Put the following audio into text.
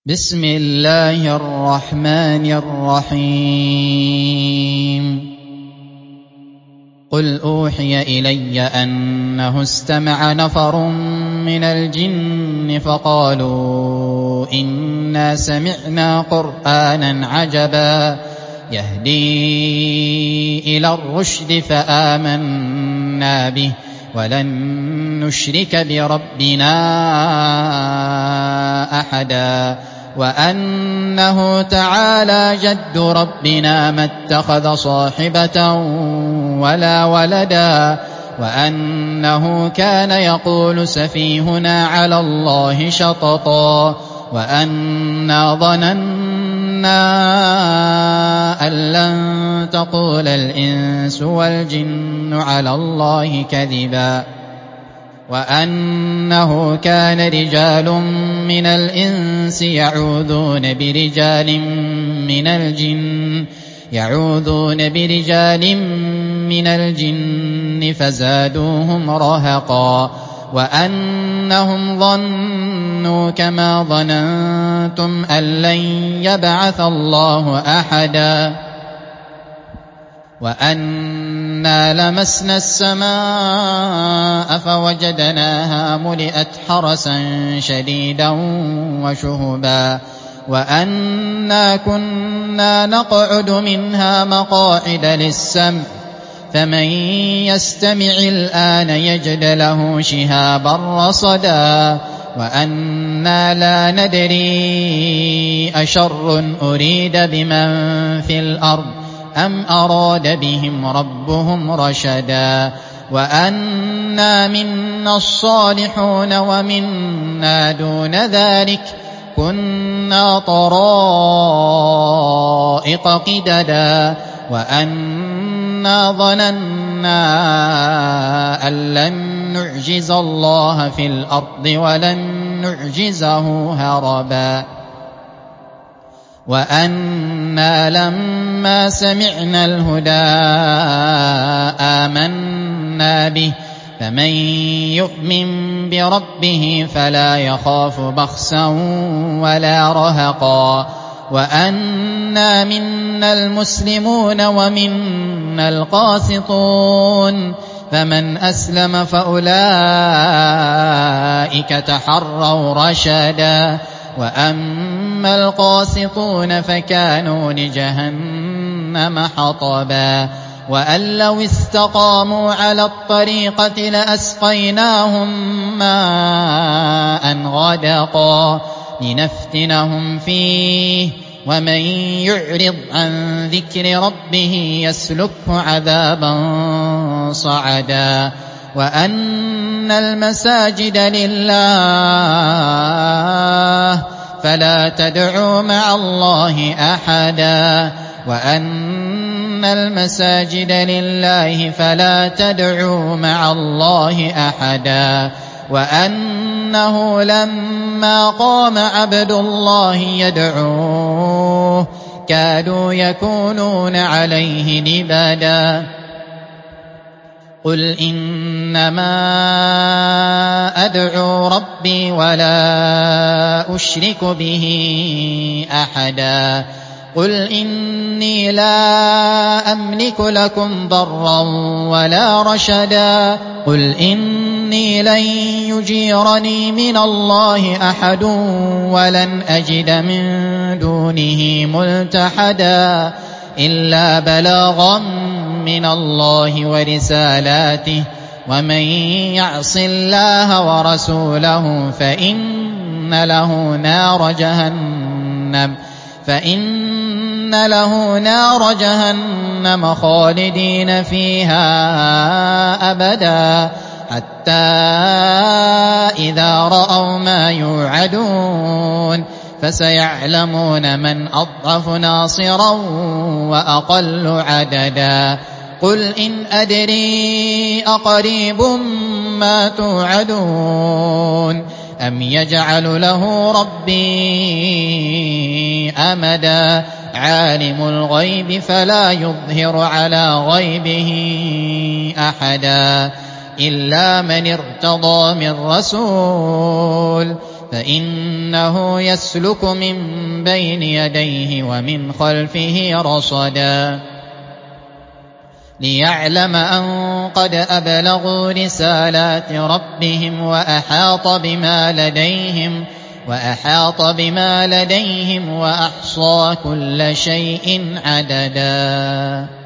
بسم الله الرحمن الرحيم قل أوحي إلي أنه استمع نفر من الجن فقالوا إنا سمعنا قرآنا عجبا يهدي إلى الرشد فآمنا به ولن نشرك بربنا أحدا وأنه تعالى جد ربنا ما اتخذ صاحبة ولا ولدا وأنه كان يقول سفيهنا على الله شططا وأنا ظننا أن لن تقول الإنس والجن على الله كذبا وأنه كان رجال من الإنس يعوذون برجال من الجن فزادوهم رهقا وأنهم ظنوا كما ظننتم أن لن يبعث الله أحدا وأنا لمسنا السماء فوجدناها ملئت حرسا شديدا وشهبا وأنا كنا نقعد منها مقاعد للسمع فمن يستمع الآن يجد له شهابا رصدا وأنا لا ندري أشر أريد بمن في الأرض أم أراد بهم ربهم رشدا وأنا منا الصالحون ومنا دون ذلك كنا طرائق قددا وأنا ظننا أن لن نعجز الله في الأرض ولن نعجزه هربا وأنا لما سمعنا الهدى آمنا به فمن يؤمن بربه فلا يخاف بخسا ولا رهقا وأنا منا المسلمون ومنا القاسطون فمن أسلم فأولئك تحروا رشدا وأما القاسطون فكانوا لجهنم حطبا وأن لو استقاموا على الطريقة لأسقيناهم ماء غدقا لنفتنهم فيه ومن يعرض عن ذكر ربه يسلكه عذابا صعدا وأن المساجد لله فلا تدعوا مع الله أحدا وأن المساجد لله فلا تدعوا مع الله أحدا وأنه لما قام عبد الله يدعوه كادوا يكونون عليه لبدا قل إنما أدعو ربي ولا أشرك به أحدا قل إني لا أملك لكم ضرا ولا رشدا قل إني لن يجيرني من الله أحد ولن أجد من دونه ملتحدا إلا بلاغا من الله ورسالاته ومن يعص الله ورسوله فإن له نار جهنم خالدين فيها أبدا حتى إذا رأوا ما يوعدون فسيعلمون من أضعف ناصرا وأقل عددا قل إن أدري أقريب ما توعدون أم يجعل له ربي أمدا عالم الغيب فلا يظهر على غيبه أحدا إلا من ارتضى من رسول فإنه يسلك من بين يديه ومن خلفه رصدا ليعلم أن قد أبلغوا رسالات ربهم وأحاط بما لديهم وأحصى كل شيء عددا